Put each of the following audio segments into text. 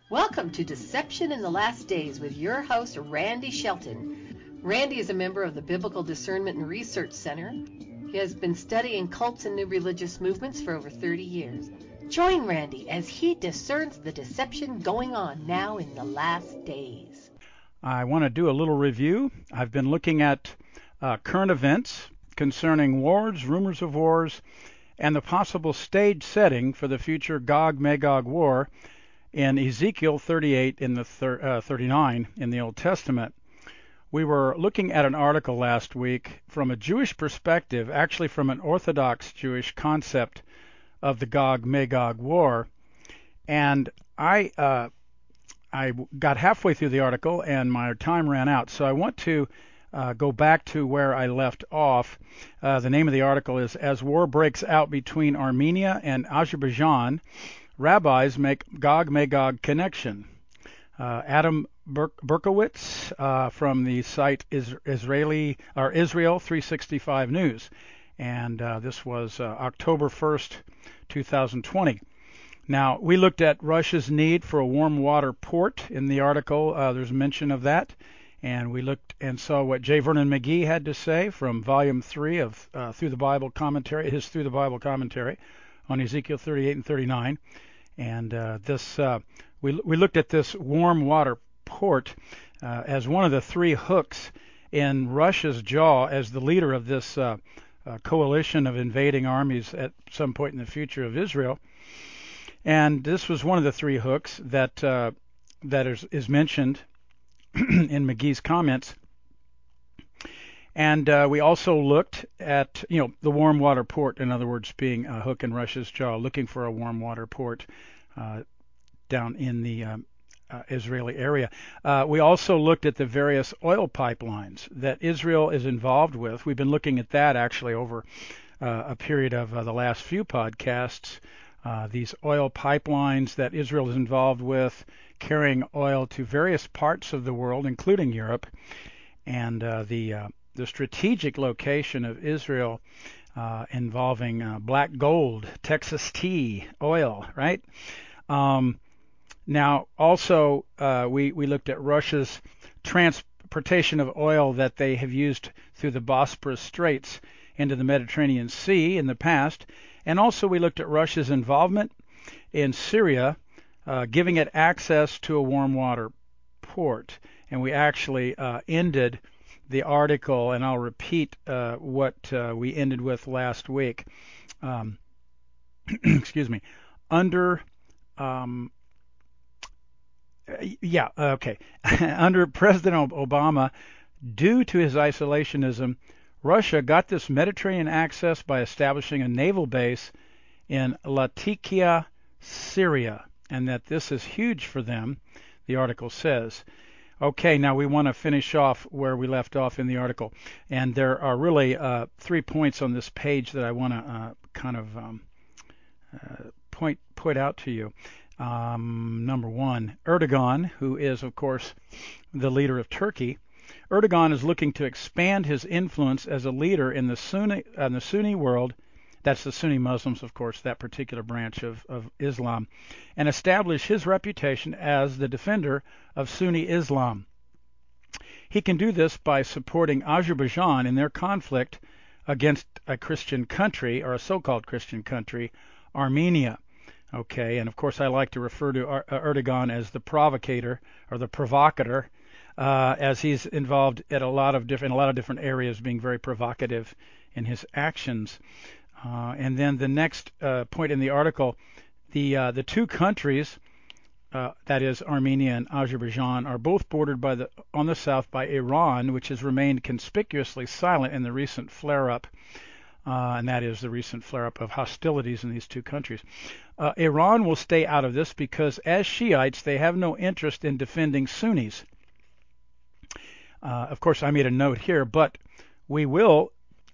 Welcome to Deception in the Last Days with your host, Randy Shelton. Randy is a member of the Biblical Discernment and Research Center. He has been studying cults and new religious movements for over 30 years. Join Randy as he discerns the deception going on now in the last days. I want to do a little review. I've been looking at current events concerning wars, rumors of wars, and the possible stage setting for the future Gog-Magog war in Ezekiel 38 in the 39 in the Old Testament. We were looking at an article last week from a Jewish perspective, actually from an Orthodox Jewish concept of the Gog-Magog war, and I got halfway through the article and my time ran out, so I want to go back to where I left off. The name of the article is As War Breaks Out Between Armenia and Azerbaijan, Rabbis Make Gog-Magog Connection. Adam Berkowitz from the site Israel 365 News, and this was October 1st, 2020. Now, we looked at Russia's need for a warm water port in the article. There's mention of that. And we looked and saw what J. Vernon McGee had to say from Volume 3 of Through the Bible Commentary, his Through the Bible Commentary on Ezekiel 38 and 39. And we looked at this warm water port as one of the three hooks in Russia's jaw as the leader of this coalition of invading armies at some point in the future of Israel. And this was one of the three hooks that is mentioned in McGee's comments. And we also looked at, the warm water port, in other words, being a hook in Russia's jaw, looking for a warm water port down in the Israeli area. We also looked at the various oil pipelines that Israel is involved with. We've been looking at that actually over a period of the last few podcasts. These oil pipelines that Israel is involved with, carrying oil to various parts of the world, including Europe, and the strategic location of Israel involving black gold, Texas tea, oil, right? Now, also, we looked at Russia's transportation of oil that they have used through the Bosporus Straits into the Mediterranean Sea in the past. And also we looked at Russia's involvement in Syria, giving it access to a warm water port. And we actually ended the article, and I'll repeat what we ended with last week. Excuse me. Under Under President Obama, due to his isolationism, Russia got this Mediterranean access by establishing a naval base in Latakia, Syria, and that this is huge for them, the article says. Okay, now we want to finish off where we left off in the article, and there are really 3 points on this page that I want to point out to you. Number one, Erdogan, who is, of course, the leader of Turkey. Erdogan is looking to expand his influence as a leader in the Sunni world, that's the Sunni Muslims, of course, that particular branch of Islam, and establish his reputation as the defender of Sunni Islam. He can do this by supporting Azerbaijan in their conflict against a Christian country, or a so-called Christian country, Armenia. Okay, and of course I like to refer to Erdogan as the provocator, or the provocateur, as he's involved in a lot of different areas, being very provocative in his actions. And then the next point in the article, the two countries, that is Armenia and Azerbaijan, are both bordered on the south by Iran, which has remained conspicuously silent in the recent flare-up, and that is the recent flare-up of hostilities in these two countries. Iran will stay out of this because, as Shiites, they have no interest in defending Sunnis. Of course, I made a note here, but we will,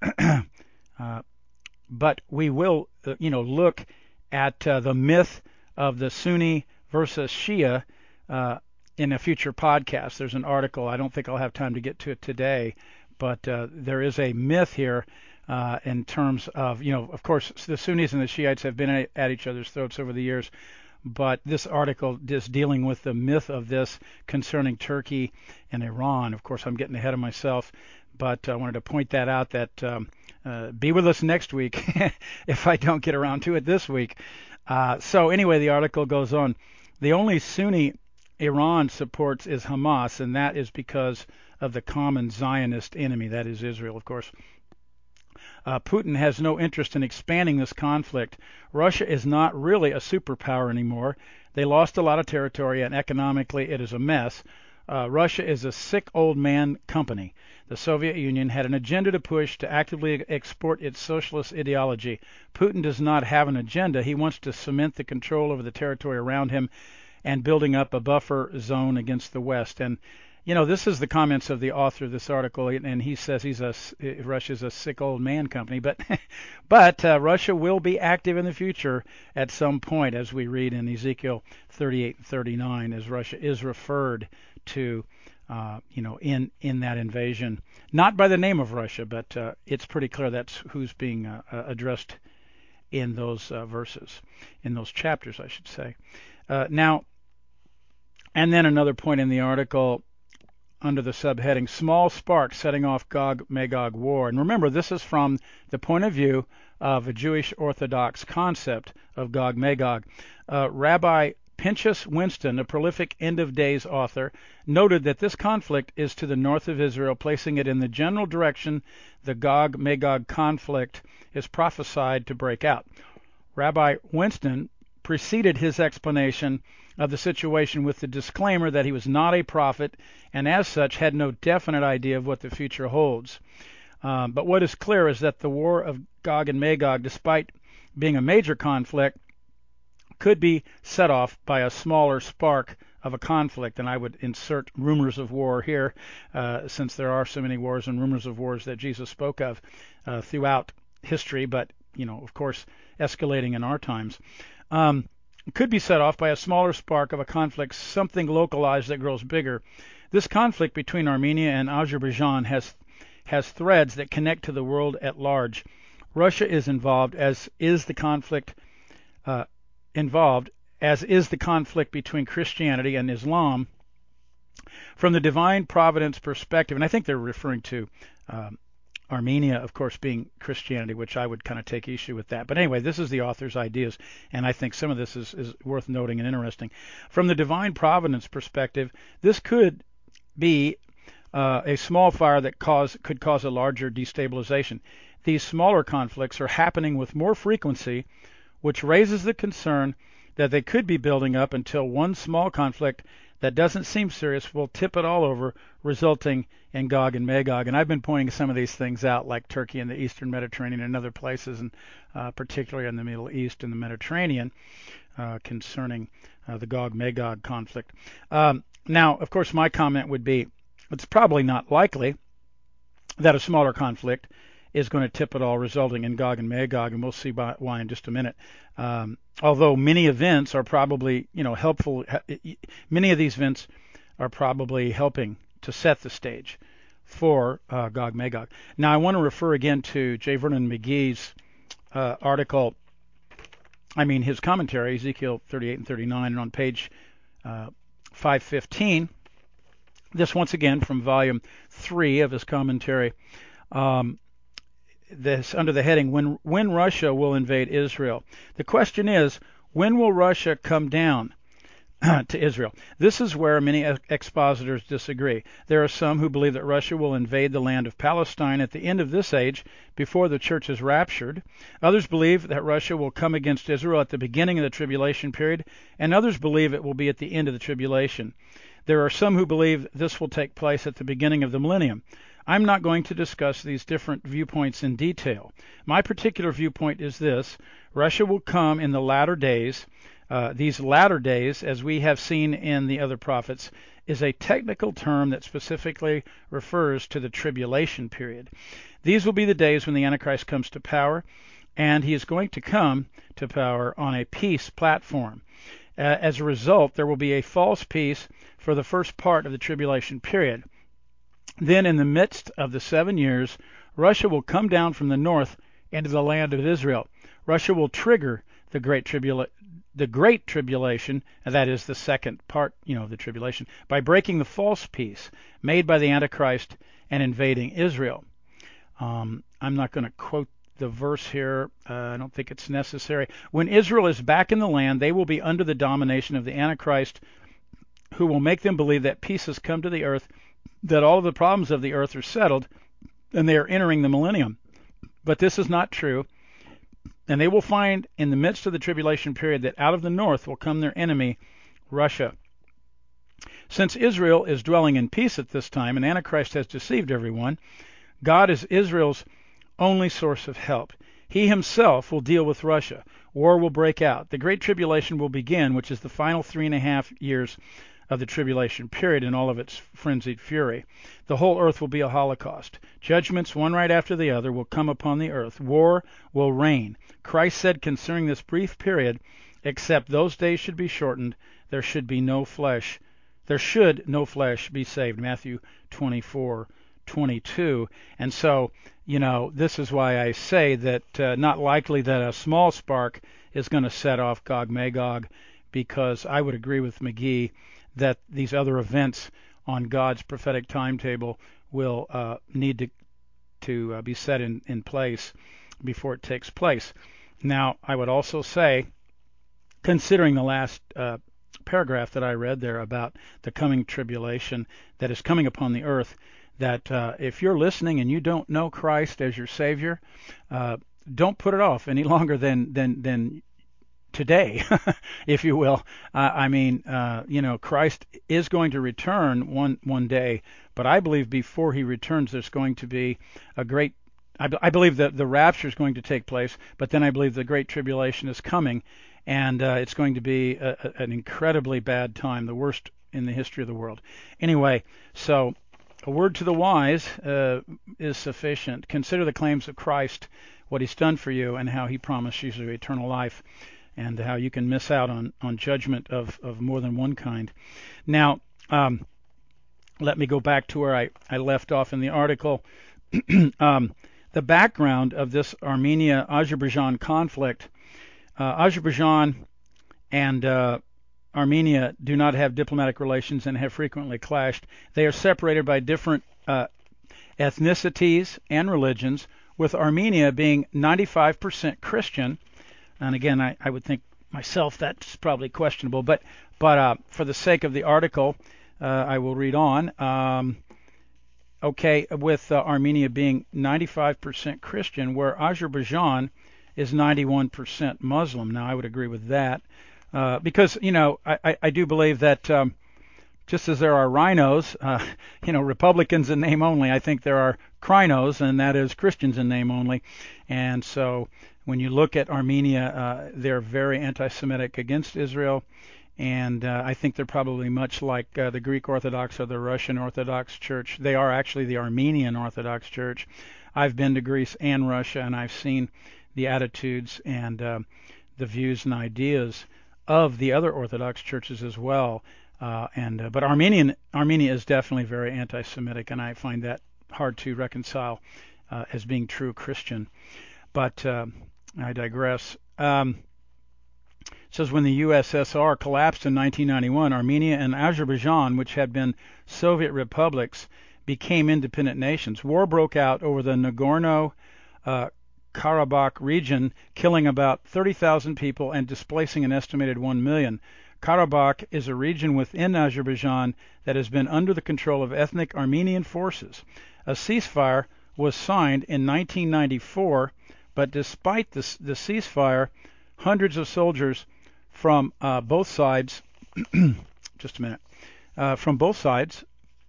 look at the myth of the Sunni versus Shia in a future podcast. There's an article. I don't think I'll have time to get to it today, but there is a myth here in terms of, of course, the Sunnis and the Shiites have been at each other's throats over the years. but this article is dealing with the myth of this concerning Turkey and Iran. Of course, I'm getting ahead of myself, but I wanted to point that out, that be with us next week if I don't get around to it this week. So anyway, the article goes on. The only Sunni Iran supports is Hamas, and that is because of the common Zionist enemy, that is Israel, of course. Putin has no interest in expanding this conflict. Russia is not really a superpower anymore. They lost a lot of territory, and economically it is a mess. Russia is a sick old man company. The Soviet Union had an agenda to push to actively export its socialist ideology. Putin does not have an agenda. He wants to cement the control over the territory around him and building up a buffer zone against the West. And you know, this is the comments of the author of this article, and he says Russia's a sick old man company, but Russia will be active in the future at some point, as we read in Ezekiel 38 and 39, as Russia is referred to, in that invasion, not by the name of Russia, but it's pretty clear that's who's being addressed in those verses, in those chapters, I should say. Now, and then another point in the article, under the subheading, Small Spark Setting Off Gog-Magog War. And remember, this is from the point of view of a Jewish Orthodox concept of Gog-Magog. Rabbi Pinchas Winston, a prolific end-of-days author, noted that this conflict is to the north of Israel, placing it in the general direction the Gog-Magog conflict is prophesied to break out. Rabbi Winston preceded his explanation of the situation with the disclaimer that he was not a prophet and as such had no definite idea of what the future holds. But what is clear is that the war of Gog and Magog, despite being a major conflict, could be set off by a smaller spark of a conflict. And I would insert rumors of war here, since there are so many wars and rumors of wars that Jesus spoke of throughout history, but, of course, escalating in our times. Could be set off by a smaller spark of a conflict, something localized that grows bigger. This conflict between Armenia and Azerbaijan has threads that connect to the world at large. Russia is involved, as is the conflict between Christianity and Islam. From the divine providence perspective, and I think they're referring to Armenia, of course, being Christianity, which I would kind of take issue with that. But anyway, this is the author's ideas, and I think some of this is worth noting and interesting. From the divine providence perspective, this could be a small fire that could cause a larger destabilization. These smaller conflicts are happening with more frequency, which raises the concern that they could be building up until one small conflict that doesn't seem serious will tip it all over, resulting in Gog and Magog. And I've been pointing some of these things out, like Turkey and the Eastern Mediterranean and other places, and particularly in the Middle East and the Mediterranean, concerning the Gog-Magog conflict. Now, of course, my comment would be, it's probably not likely that a smaller conflict is going to tip it all, resulting in Gog and Magog, and we'll see why in just a minute. Although many events are probably, helpful. Many of these events are probably helping to set the stage for Gog-Magog. Now, I want to refer again to J. Vernon McGee's his commentary, Ezekiel 38 and 39, and on page 515. This once again from volume 3 of his commentary. This under the heading, when Russia will invade Israel. The question is, when will Russia come down to Israel? This is where many expositors disagree. There are some who believe that Russia will invade the land of Palestine at the end of this age, before the church is raptured. Others believe that Russia will come against Israel at the beginning of the tribulation period, and others believe it will be at the end of the tribulation. There are some who believe this will take place at the beginning of the millennium. I'm not going to discuss these different viewpoints in detail. My particular viewpoint is this: Russia will come in the latter days. These latter days, as we have seen in the other prophets, is a technical term that specifically refers to the tribulation period. These will be the days when the Antichrist comes to power, and he is going to come to power on a peace platform. As a result, there will be a false peace for the first part of the tribulation period. Then, in the midst of the 7 years, Russia will come down from the north into the land of Israel. Russia will trigger the Great the Great Tribulation, and that is the second part, of the tribulation, by breaking the false peace made by the Antichrist and invading Israel. I'm not going to quote the verse here. I don't think it's necessary. When Israel is back in the land, they will be under the domination of the Antichrist, who will make them believe that peace has come to the earth, that all of the problems of the earth are settled, and they are entering the millennium. But this is not true. And they will find in the midst of the tribulation period that out of the north will come their enemy, Russia. Since Israel is dwelling in peace at this time, and Antichrist has deceived everyone, God is Israel's only source of help. He himself will deal with Russia. War will break out. The Great Tribulation will begin, which is the final 3.5 years of the tribulation period in all of its frenzied fury. The whole earth will be a holocaust. Judgments, one right after the other, will come upon the earth. War will reign. Christ said concerning this brief period, except those days should be shortened, there should no flesh be saved. Matthew 24:22. And so, this is why I say that not likely that a small spark is going to set off Gog Magog, because I would agree with McGee that these other events on God's prophetic timetable will need to be set in place before it takes place. Now, I would also say, considering the last paragraph that I read there about the coming tribulation that is coming upon the earth, that if you're listening and you don't know Christ as your Savior, don't put it off any longer than today, if you will. Christ is going to return one day, but I believe before he returns, there's going to be a great. I believe that the rapture is going to take place, but then I believe the Great Tribulation is coming, and it's going to be an incredibly bad time, the worst in the history of the world. Anyway, so a word to the wise is sufficient. Consider the claims of Christ, what he's done for you, and how he promised you eternal life, and how you can miss out on judgment of more than one kind. Now, let me go back to where I left off in the article. The background of this Armenia-Azerbaijan conflict. Azerbaijan and Armenia do not have diplomatic relations and have frequently clashed. They are separated by different ethnicities and religions, with Armenia being 95% Christian. And again, I would think myself that's probably questionable, but for the sake of the article, I will read on. With Armenia being 95% Christian, where Azerbaijan is 91% Muslim. Now, I would agree with that, because I do believe that just as there are rhinos, Republicans in name only, I think there are crinos, and that is Christians in name only. And so when you look at Armenia, they're very anti-Semitic against Israel, and I think they're probably much like the Greek Orthodox or the Russian Orthodox Church. They are actually the Armenian Orthodox Church. I've been to Greece and Russia, and I've seen the attitudes and the views and ideas of the other Orthodox churches as well. But Armenia is definitely very anti-Semitic, and I find that hard to reconcile as being true Christian. But I digress. It says when the USSR collapsed in 1991, Armenia and Azerbaijan, which had been Soviet republics, became independent nations. War broke out over the Nagorno-Karabakh region, killing about 30,000 people and displacing an estimated 1 million. Karabakh is a region within Azerbaijan that has been under the control of ethnic Armenian forces. A ceasefire was signed in 1994, but despite the ceasefire, hundreds of soldiers from both sides, just a minute, from both sides,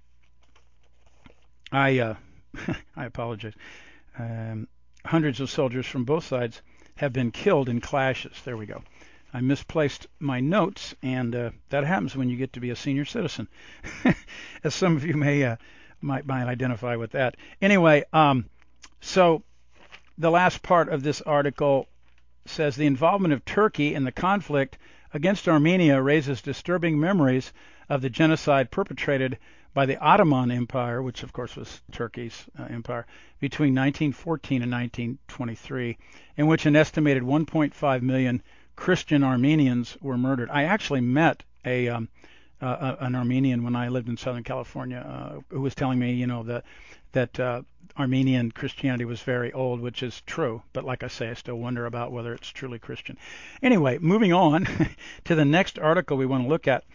I apologize, hundreds of soldiers from both sides have been killed in clashes. There we go. I misplaced my notes, and that happens when you get to be a senior citizen, as some of you might identify with that. Anyway, so the last part of this article says the involvement of Turkey in the conflict against Armenia raises disturbing memories of the genocide perpetrated by the Ottoman Empire, which of course was Turkey's empire, between 1914 and 1923, in which an estimated 1.5 million Christian Armenians were murdered. I actually met an Armenian when I lived in Southern California who was telling me, that Armenian Christianity was very old, which is true. But like I say, I still wonder about whether it's truly Christian. Anyway, moving on to the next article we want to look at,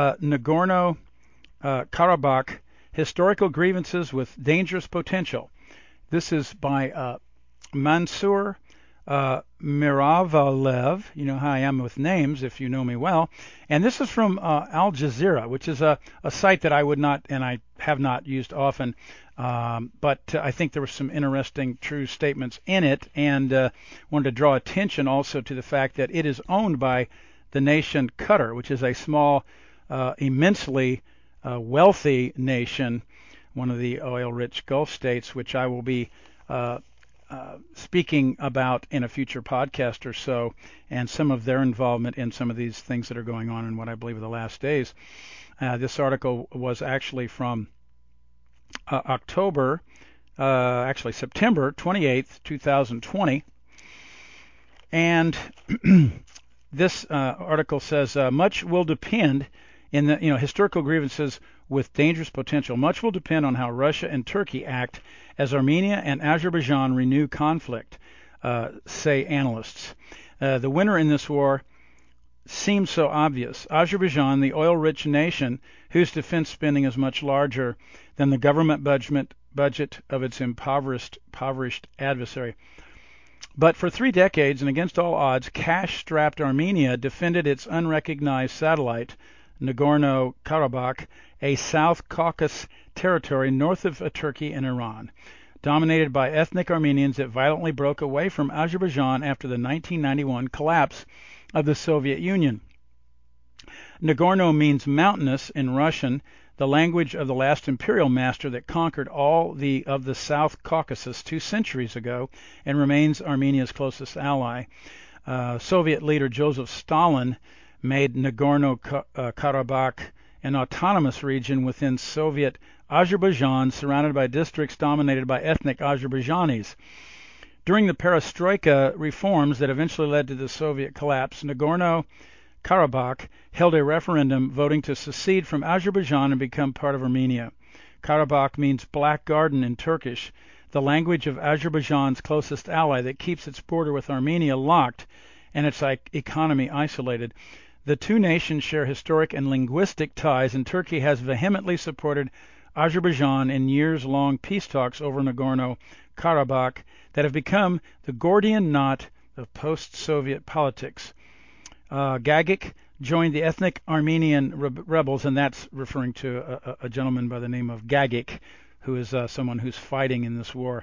Nagorno-Karabakh, Historical Grievances with Dangerous Potential. This is by Mansour Miravalev. You know how I am with names if you know me well. And this is from Al Jazeera, which is a site that I would not and I have not used often. But I think there were some interesting true statements in it, and wanted to draw attention also to the fact that it is owned by the nation Qatar, which is a small, immensely wealthy nation, one of the oil-rich Gulf states, which I will be speaking about in a future podcast or so, and some of their involvement in some of these things that are going on in what I believe are the last days. This article was actually from September 28th, 2020. And this article says, much will depend in the historical grievances with dangerous potential. Much will depend on how Russia and Turkey act as Armenia and Azerbaijan renew conflict, say analysts. The winner in this war seems so obvious. Azerbaijan, the oil-rich nation whose defense spending is much larger than the government budget of its impoverished adversary. But for 3 decades, and against all odds, cash-strapped Armenia defended its unrecognized satellite, Nagorno-Karabakh, a South Caucasus territory north of Turkey and Iran. Dominated by ethnic Armenians, it violently broke away from Azerbaijan after the 1991 collapse of the Soviet Union. Nagorno means mountainous in Russian, the language of the last imperial master that conquered all of the South Caucasus 2 centuries ago and remains Armenia's closest ally. Soviet leader Joseph Stalin made Nagorno-Karabakh an autonomous region within Soviet Azerbaijan, surrounded by districts dominated by ethnic Azerbaijanis. During the perestroika reforms that eventually led to the Soviet collapse, Nagorno-Karabakh held a referendum voting to secede from Azerbaijan and become part of Armenia. Karabakh means black garden in Turkish, the language of Azerbaijan's closest ally that keeps its border with Armenia locked and its economy isolated. The 2 nations share historic and linguistic ties, and Turkey has vehemently supported Azerbaijan in years-long peace talks over Nagorno-Karabakh that have become the Gordian knot of post-Soviet politics. Gagik joined the ethnic Armenian rebels, and that's referring to a gentleman by the name of Gagik, who is someone who's fighting in this war.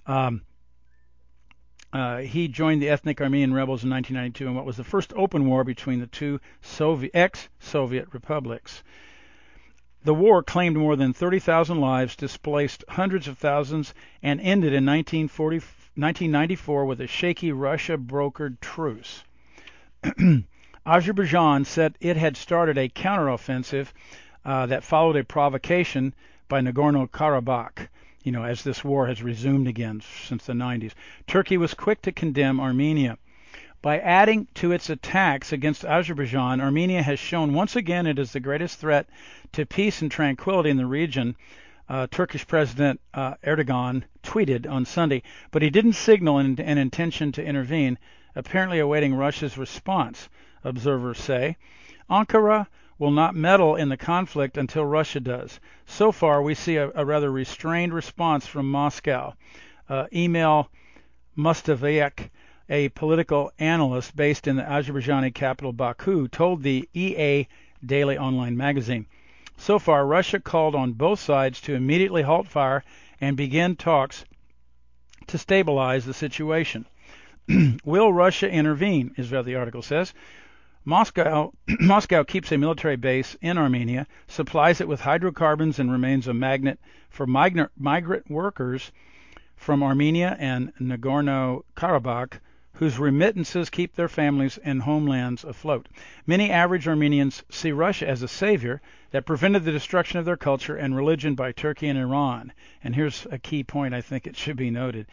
He joined the ethnic Armenian rebels in 1992 in what was the first open war between the 2 ex-Soviet republics. The war claimed more than 30,000 lives, displaced hundreds of thousands, and ended in 1994 with a shaky Russia-brokered truce. Azerbaijan said it had started a counteroffensive that followed a provocation by Nagorno-Karabakh, as this war has resumed again since the 90s. Turkey was quick to condemn Armenia. By adding to its attacks against Azerbaijan, Armenia has shown once again it is the greatest threat to peace and tranquility in the region, Turkish President Erdogan tweeted on Sunday, but he didn't signal an intention to intervene, apparently awaiting Russia's response, observers say. Ankara will not meddle in the conflict until Russia does. So far, we see a rather restrained response from Moscow. Emil Mustafayev, a political analyst based in the Azerbaijani capital Baku, told the EA Daily Online magazine. So far, Russia called on both sides to immediately halt fire and begin talks to stabilize the situation. Will Russia intervene, is what the article says. Moscow keeps a military base in Armenia, supplies it with hydrocarbons, and remains a magnet for migrant workers from Armenia and Nagorno-Karabakh, whose remittances keep their families and homelands afloat. Many average Armenians see Russia as a savior that prevented the destruction of their culture and religion by Turkey and Iran. And here's a key point I think it should be noted.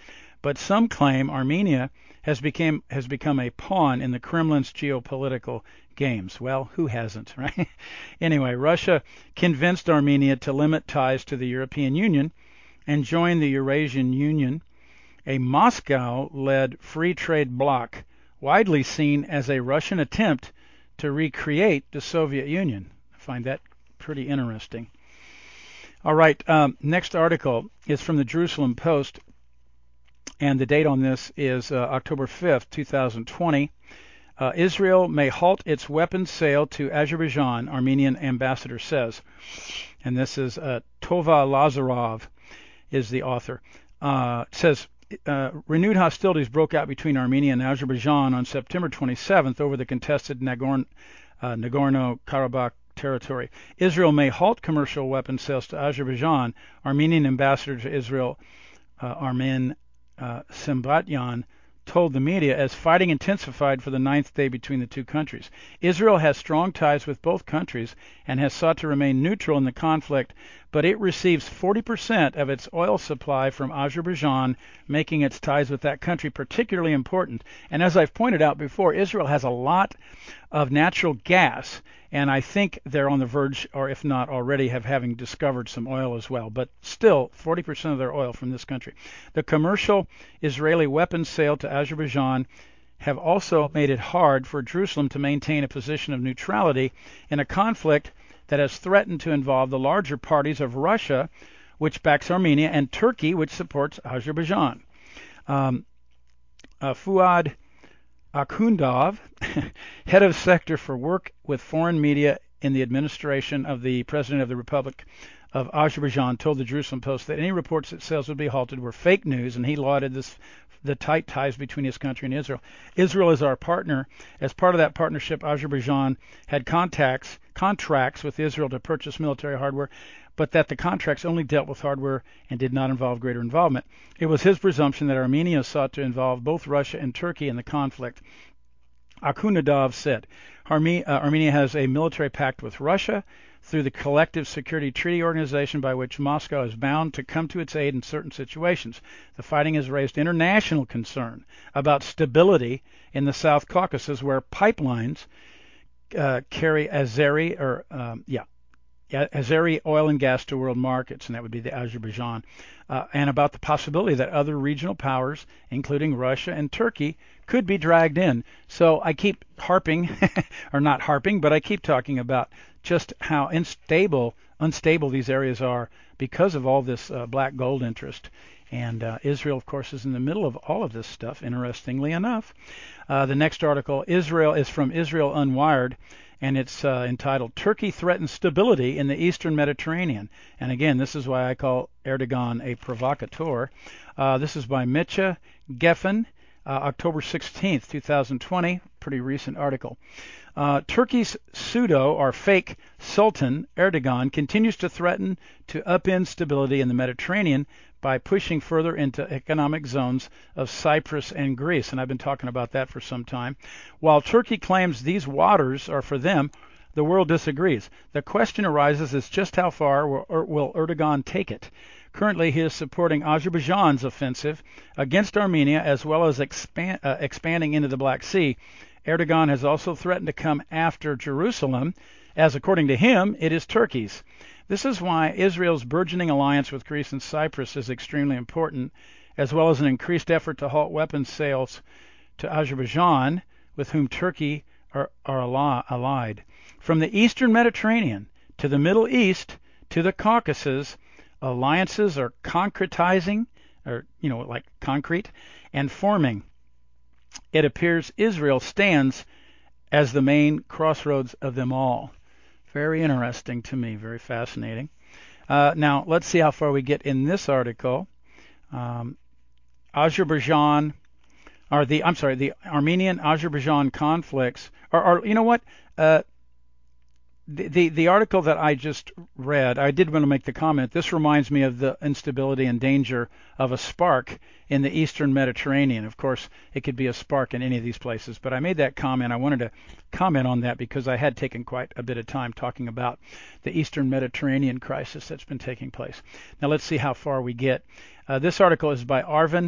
but some claim Armenia has become a pawn in the Kremlin's geopolitical games. Well, who hasn't, right? Anyway, Russia convinced Armenia to limit ties to the European Union and join the Eurasian Union, a Moscow-led free trade bloc widely seen as a Russian attempt to recreate the Soviet Union. I find that pretty interesting. All right, next article is from the Jerusalem Post, and the date on this is October 5th, 2020. Israel may halt its weapons sale to Azerbaijan, Armenian ambassador says. And this is Tova Lazarov is the author. It says, renewed hostilities broke out between Armenia and Azerbaijan on September 27th over the contested Nagorno-Karabakh territory. Israel may halt commercial weapons sales to Azerbaijan. Armenian ambassador to Israel, Armen Sembatyan, told the media as fighting intensified for the ninth day between the two countries. Israel has strong ties with both countries and has sought to remain neutral in the conflict, but it receives 40% of its oil supply from Azerbaijan, making its ties with that country particularly important. And as I've pointed out before, Israel has a lot of natural gas, and I think they're on the verge, or if not already, having discovered some oil as well. But still, 40% of their oil from this country. The commercial Israeli weapons sale to Azerbaijan have also made it hard for Jerusalem to maintain a position of neutrality in a conflict that has threatened to involve the larger parties of Russia, which backs Armenia, and Turkey, which supports Azerbaijan. Fuad Akhundov, head of sector for work with foreign media in the administration of the President of the Republic of Azerbaijan, told the Jerusalem Post that any reports that sales would be halted were fake news, and he lauded the tight ties between his country and Israel. Israel is our partner. As part of that partnership, Azerbaijan had contracts with Israel to purchase military hardware, but that the contracts only dealt with hardware and did not involve greater involvement. It was his presumption that Armenia sought to involve both Russia and Turkey in the conflict. Akhundov said, Armenia has a military pact with Russia through the Collective Security Treaty Organization, by which Moscow is bound to come to its aid in certain situations. The fighting has raised international concern about stability in the South Caucasus, where pipelines carry Azeri oil and gas to world markets, and that would be the Azerbaijan, and about the possibility that other regional powers, including Russia and Turkey, could be dragged in. So I keep harping, or not harping, but I keep talking about just how unstable these areas are because of all this black gold interest. And Israel, of course, is in the middle of all of this stuff, interestingly enough. The next article is from Israel Unwired, and it's entitled, Turkey Threatens Stability in the Eastern Mediterranean. And again, this is why I call Erdogan a provocateur. This is by Mitcha Geffen, October 16th, 2020, pretty recent article. Turkey's pseudo or fake Sultan Erdogan continues to threaten to upend stability in the Mediterranean by pushing further into economic zones of Cyprus and Greece. And I've been talking about that for some time. While Turkey claims these waters are for them, the world disagrees. The question arises is just how far will Erdogan take it? Currently, he is supporting Azerbaijan's offensive against Armenia, as well as expanding into the Black Sea. Erdogan has also threatened to come after Jerusalem, as according to him, it is Turkey's. This is why Israel's burgeoning alliance with Greece and Cyprus is extremely important, as well as an increased effort to halt weapons sales to Azerbaijan, with whom Turkey are allied. From the Eastern Mediterranean to the Middle East to the Caucasus, alliances are concretizing, or like concrete, and forming. It appears Israel stands as the main crossroads of them all. Very interesting to me, very fascinating. Now, let's see how far we get in this article. The Armenian-Azerbaijan conflicts are you know what? The article that I just read, I did want to make the comment, this reminds me of the instability and danger of a spark in the Eastern Mediterranean. Of course, it could be a spark in any of these places, but I made that comment. I wanted to comment on that because I had taken quite a bit of time talking about the Eastern Mediterranean crisis that's been taking place. Now let's see how far we get. This article is by Arvin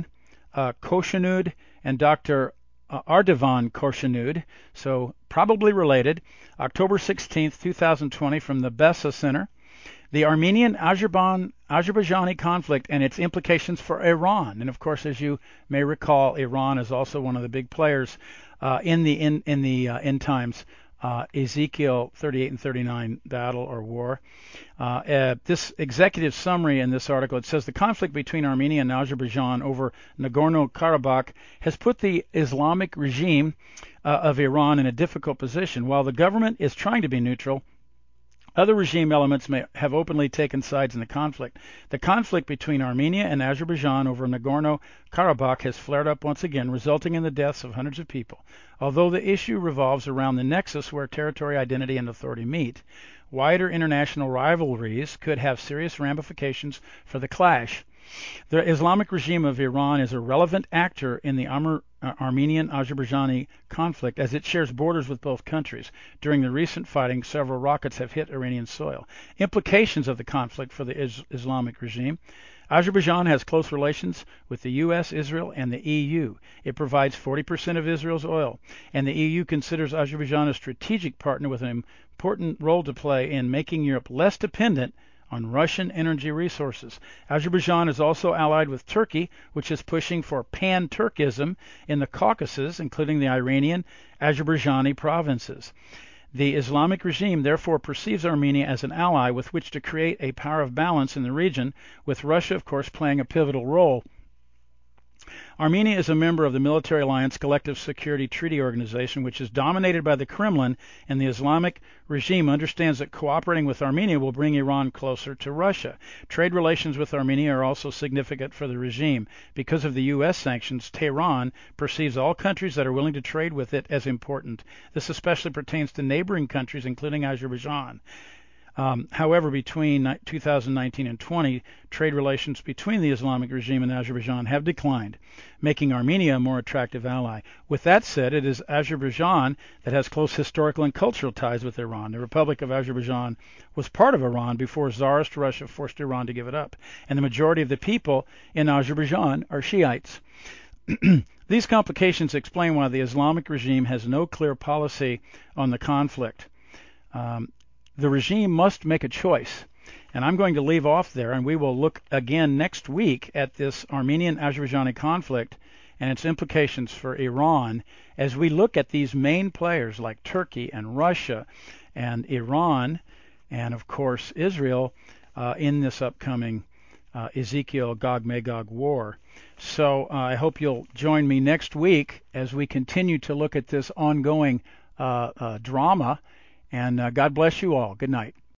Khoshanud and Dr. Ardavan Khoshanud, so probably related, October 16th, 2020, from the Bessa Center. The Armenian-Azerbaijani conflict and its implications for Iran. And of course, as you may recall, Iran is also one of the big players in the end times. Ezekiel 38 and 39 battle or war. This executive summary in this article, it says the conflict between Armenia and Azerbaijan over Nagorno-Karabakh has put the Islamic regime of Iran in a difficult position. While the government is trying to be neutral, other regime elements may have openly taken sides in the conflict. The conflict between Armenia and Azerbaijan over Nagorno-Karabakh has flared up once again, resulting in the deaths of hundreds of people. Although the issue revolves around the nexus where territory, identity, and authority meet, wider international rivalries could have serious ramifications for the clash. The Islamic regime of Iran is a relevant actor in the Armenian-Azerbaijani conflict as it shares borders with both countries. During the recent fighting, several rockets have hit Iranian soil. Implications of the conflict for the Islamic regime. Azerbaijan has close relations with the U.S., Israel, and the EU. It provides 40% of Israel's oil, and the EU considers Azerbaijan a strategic partner with an important role to play in making Europe less dependent on Russian energy resources. Azerbaijan is also allied with Turkey, which is pushing for pan-Turkism in the Caucasus, including the Iranian Azerbaijani provinces. The Islamic regime therefore perceives Armenia as an ally with which to create a power of balance in the region, with Russia, of course, playing a pivotal role. Armenia is a member of the military alliance Collective Security Treaty Organization, which is dominated by the Kremlin, and the Islamic regime understands that cooperating with Armenia will bring Iran closer to Russia. Trade relations with Armenia are also significant for the regime. Because of the U.S. sanctions, Tehran perceives all countries that are willing to trade with it as important. This especially pertains to neighboring countries, including Azerbaijan. However, between 2019 and 20, trade relations between the Islamic regime and Azerbaijan have declined, making Armenia a more attractive ally. With that said, it is Azerbaijan that has close historical and cultural ties with Iran. The Republic of Azerbaijan was part of Iran before Tsarist Russia forced Iran to give it up, and the majority of the people in Azerbaijan are Shiites. These complications explain why the Islamic regime has no clear policy on the conflict. The regime must make a choice, and I'm going to leave off there, and we will look again next week at this Armenian-Azerbaijani conflict and its implications for Iran as we look at these main players like Turkey and Russia and Iran and, of course, Israel in this upcoming Ezekiel Gog-Magog war. So I hope you'll join me next week as we continue to look at this ongoing drama. And God bless you all. Good night.